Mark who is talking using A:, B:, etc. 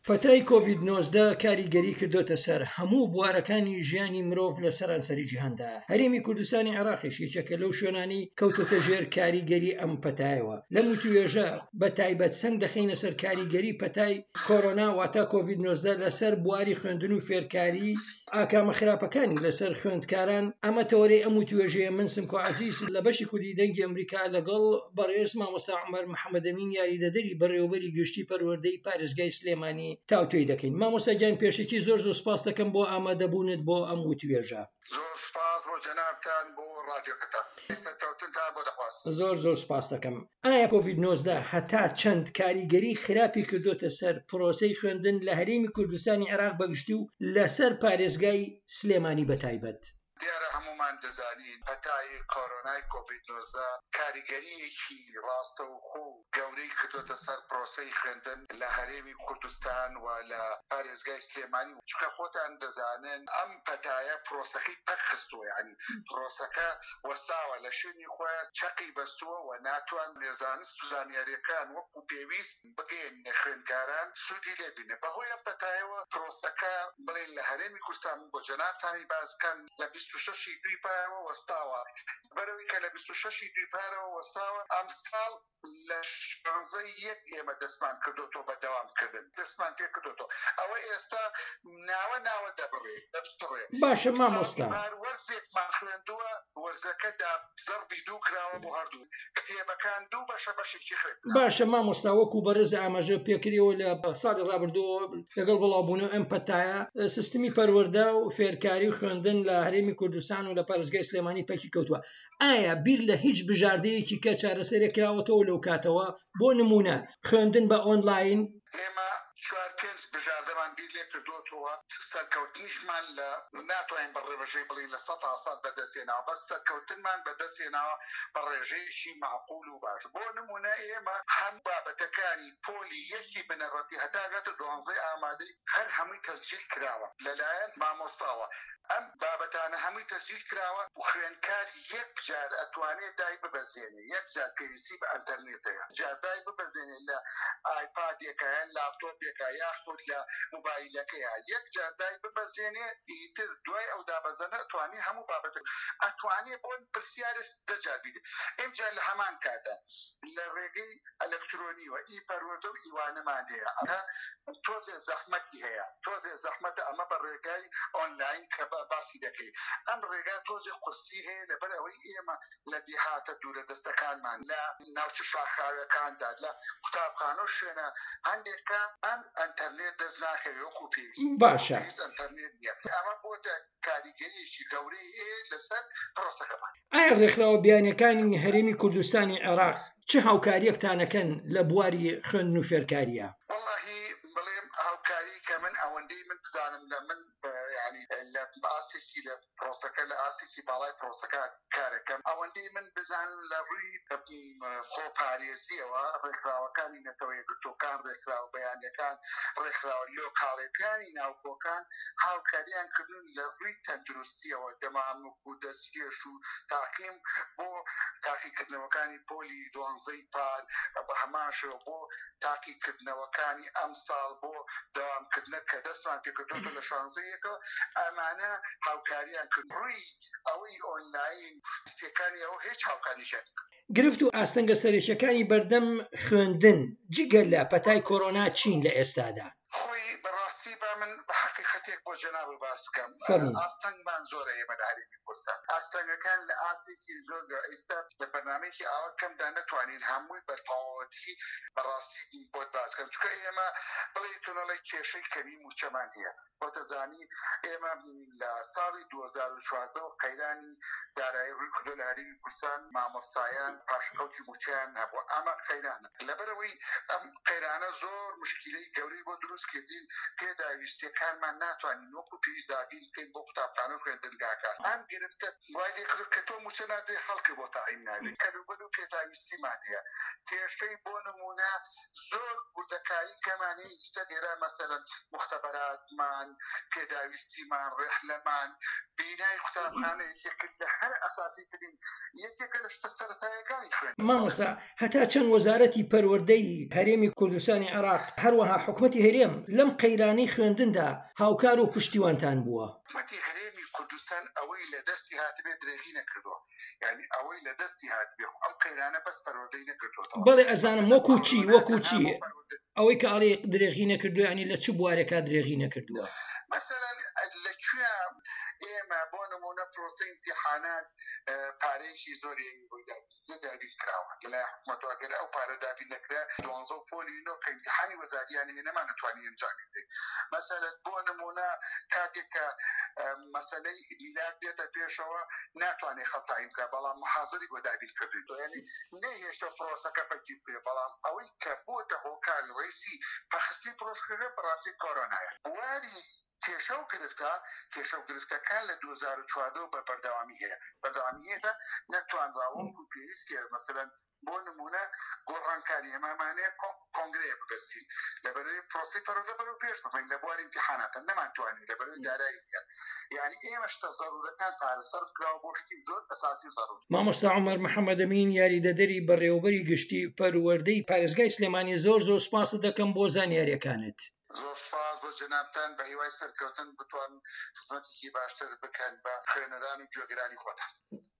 A: فەتای کۆڤید-19 کاریگەری کردوتە سەر هەموو بوارەکانی ژیانی مرۆڤ لە سەرانسەری جیهاندا. هەرێمی کوردستانی عێراقیش یەکێکە لەو شوێنانەی کەوتۆتە ژێر کاریگەری ئەم پەتایەوە. لەم وتوێژە بە تایبەت سەنگ دەخینە سەر کاریگەری پەتای کۆرۆنا واتە کۆڤید-19 لەسەر بواری خوێندن و فێرکاری ئاکامە خراپەکانی لەسەر خوێندکاران. ئەمە تەوەرەی ئەم وتوێژەیە. من سمکۆ عەزیز لە بەشی کوردی دەنگی ئەمریکا لەگەڵ بەڕێز مامۆستا عومەر محەممەدەمین یاریدەدەری بەڕێوەبەری گشتی پەروەردەی پارێزگای سلێمانی تاوتوێی دەکەین. مامۆستا گیان پێشێکی زۆر سوپاس دەکەم بۆ ئامادەبوونت بۆ ئەم وتوێژە.
B: زۆر سپاس بۆ جەنابتان بۆ ڕادیۆکەتان. سەرکەوتنتان بۆ دەخواست.
A: زۆر سپاس دەکەم. ئایا کۆڤید-19 هەتا چەند کاریگەری خراپی کردوتە سەر پرۆسەی خوێندن لە هەرێمی کوردستانی عێراق بەگشتی و لەسەر پارێزگای سلێمانی بەتایبەت؟
B: دیارە هەمومان دەزانین پەتای کۆرۆنای کۆڤید-19 کاریگەریەکی ڕاستە و خۆ گەورەی کردوتە سەر پرۆسەی خوێندن لە هەرێمی کوردستان و لە پارێزگای سلێمانی. چونکە خۆتان دەزانن ئەم پەتایە پرۆسەکەی پەرخستووە، یعنی پرۆسەکە وەستاوە لە شوێنی خۆیان چەقی بەستووە و ناتوان لێزانست و زانیاریەکان وەکو پێویست بگەین خوێندکاران سوودی لێبینێ. بەهۆی ئەم پەتایەوە پرۆسەکە بڵێن لە هەرێمی کوردستان بۆ جەنابتانی بازکەن لە 26 دوی پارەوە وەستاوە. بەرەوەی کە لە 26 دوی پارەوە وەستاوە ئەم ساڵ لە 16 ئێمە دەستمان کردوتەوە بەدەوامکردن، دەستمان پێ کردوتەوە. ئەوە ئێستا ناوە دەبڕێ دەبتڕێ.
A: باشە مامۆستا،
B: وەرزێکمان خوێندووە، وەرزەکەدا زەربی دوو کراوە بۆ هەردوو کتێبەکان دوو بەشێکی خوێن.
A: باشە مامۆستا، وەکو بەرز ئاماژە پێکردەوە لە ساڵی ڕابردووە لەگەڵ بڵاوبوونەوە ئەم پەتایە سیستمی پەروەردە و فێرکاری و خوێندن لە هەرێمی کوردستان و لە پارێزگای سلێمانی پەکی کەوتووە. ئایا بیر لە هیچ بژاردەیەکی کە چارەسەرێک کراوەتەوە لەو کاتەوە؟ بۆ نمونە خوێندن بە ئۆنلاین.
B: ئێمە 4-5 بژاردەمان بیر لێ کردوتەوە، سەرکەوتنیشمان لە ناتوانین بە ڕێبەژەی بڵین لە 100% بەدەستێناوە، بەس سەرکەوتنمان بەدەستێناوە بە ڕێژەیەکی معقول و باش. بۆ نمونە ئێمە هەم بابەتەکانی پۆلی یەکی بنەڕەتی هەتاگاتە 12 ئامادەی هەر هەمووی تەسجیل کراوە لەلایەن مامۆستاوە. ئەم بابەتانە هەمووی تەسجیل کراوە و خوێندکار یەک جار ئەتوانێت دای ببەزێنێ، یەک جار پێویستی بە ئەنتەرنێتەیە، جار دای ببەزێنێ لە ئایپادێکە یان لاپتۆپێکە یاخود لە موبایلەکەیە، یەک جار دای ببەزێنێ ئیتر دوای ئەو دابەزەنە ئەتوانێ هەموو بابەتە ئەتوانێ بۆ پرسیارە دەجار بیدێ. ئەمجار لە هەمان کاتە لە ڕێگەی ئەلەکترۆنیوە پەروەردە و ئیوانەمان هەیە. تۆزێ زەحمەتی هەیە، تۆزێ زەحمەتە ئەمە بە ڕێگای ئۆنلاین کە باسی دەکەی. ئەم ڕێگا تۆزێ قورسی هەیە لەبەر ئەوەی ئێمە لە دیهاتە دوورە دەستەکانمان لە ناوچە شاخاوەکاندا لە قوتابخانە و شوێنە هەندێکە ئەم ئەنتەرنێت دەست ناکەوێت وەکو پێویست.
A: باشە،
B: ئەنتەرنێت نییە. ئەمە بۆتە کاریگەریەکی گەورەی لەسەر پرۆسەکەمان.
A: ئایا ڕێکخراوە بیانیەکانی هەرێمی کوردستانی عێراق چه هاوکاریەکتانەکەن لە بواری خوێندن و فێرکاریە؟
B: وەڵاهی بڵێم هاوکاری کە من ئەوەندەی من بزانم لە من ینی لە ئاسێکی لە پرۆسەکە لە ئاسێکی باڵای پرۆسەکە کارەکەم ئەوەندەی من بزانم لە ڕووی خۆپارێزیەوە ڕێکخراوەکانی نەتەوەی گرتوەکان، ڕێکخراوە بەیانیەکان، ڕێکخراوە لۆکاڵەکانی ناوکۆکان هاوکاریان کردن لە ڕووی تەندروستیەوە، دەمامک و دەستگێش و تاقیم بۆ تاقیکردنەوەکانی پۆلی 12 پار بە هەماشەوە بۆ تاقیکردنەوەکانی ئەم ساڵ بۆ دەوامکردنە کە دەستمان پێکردوتە لە 16ەکە ئەمانە هاوکاریان کرد. ڕووی ئەوەی ئۆنلاین استێکانی ئەوە هیچ هاوکاریشێت
A: گرفت و ئاستەنگە سەرێکیەکانی بەردەم خوێندن جگە لە پەتای کۆرۆنا چین لە ئێستادا؟
B: خۆی بەڕاستی با من بە حقیقەتێک بۆ جەناب باس بکەم. ئاستەنگمان زۆرە ئێمە لە هەرێمی کوردستان. ئاستەنگەکان لە ئاستێکی زۆر ئێستا لە بەرنامەیەکی ئاوەکەمدا نەتوانین هەمووی بە تەواوەتی بەڕاستی بۆت باس بکەم، چونکە ئێمە بڵێ تونەڵی کێشەی کەمی موچەمان هەیە. بۆ دەزانی ئێمە لە ساڵی 2014 قەیرانی دارایی ڕووی کردو لە هەرێمی کوردستان مامۆستایان پاشەکەوتی موچەیان هەبووە. ئەمە قەیرانە. لەبەرەوەی ئەم قەیرانە زۆر مشکلەی گەورەی بۆ دروست کردین، پێداویستیەکانمان ناتوانین ناتوانین وەکو پێویست دابین بکەین بۆ قوتابخانە و خوێندنگاکان ئەم گرفتە وای لێ کرد کە تۆ موچەنادەی خەڵکی بۆ تاعین نابێت کەلوبەل و پێداویستیمان هەیە کێشەی بۆ نمونە زۆر وردەکاری کەمانی ئیستا لێرە مەسەلەن مختبەراتمان پێداویستیمان ڕێحلەمان بینای قوتابخانە یەکێک لە هەر ئەساسی ترین یەکێکە لە شتە سەرەتاییەکانی خوێن
A: مامۆستا هەتا چەند وەزارەتی پەروەردەی هەرێمی کوردستانی عێراق هەروەها حکومەتی هەرێم لەم قەیرانەی خوێندندا هاوکار و پشتیوانتان بووە
B: حکومەتی هەرێمی کوردستان ئەوەی لە دەستی هاتبێ درێژی نەکردووە یعنی ئەوەی لە دەستی هاتبێ ئەم قەیرانە بەس پەروەردەی نەکردوەوە
A: بەڵێ ئەزانم وەکو چی ئەوەی کە ئاڵێ درێژی نەکردووە ینی لە چ بوارێکا درێژی نەکردووە
B: مثلا لەکوێ ئێمە بۆ نمونە پرۆسەی ئیمتیحانات پارەیەکی زۆری دابین کراوە لەلای حکومەت ئەگەر ئەو پارە دابین نەکرا 12 پۆلی کە ئیمتیحانی وەزاریانی نەمان نتوانین ئەنجام بدەین مثلا بۆ نمونە کاتێک کە مەسەلەی میلاد دێتە پێشەوە ناتوانێت خەڵتایی بکە بەڵام محاضری بۆ دابین کردوێتەوە یعنی نەهێشتە پرۆسەکە پەکی بێ بەڵام ئەوەی کە بۆتە هۆکار ڕیسی پەخستی پرۆسەکە بەڕاستی کۆرۆنایە واری کێشە و گرفتەکان لە 2014 بە بەردەوامی هەیە نەتوانراوە و پێویست مەسەلەن بۆ نمونە گۆڕانکاری ئەمامانەیە کۆنگرەیە ببەستی لەبەرەوەی پرۆسی پەروەردە بەرەو پێش ببین لە بواری ئیمتیحاناتە نەمانتوانین لەبەرەوەی داراییە یعنی ئێمە شتە زەرورەکان پارەسەر بکراوە بۆ شتی زۆر ئەساسی ضروري
A: مامۆستا عومەر محەممەد ئەمین یاریدەدەری بەڕێوەبەری گشتی پەروەردەی پارێزگای سلێمانی زۆر سوپاس دەکەم بۆ زانیاریەکانت
B: زۆر سپاس بۆ جەنابتان بە هیوای سەرکەوتن بتوان خزمەتێکی باشتر بکەن بە خوێنەران و گوێگرانی خۆتان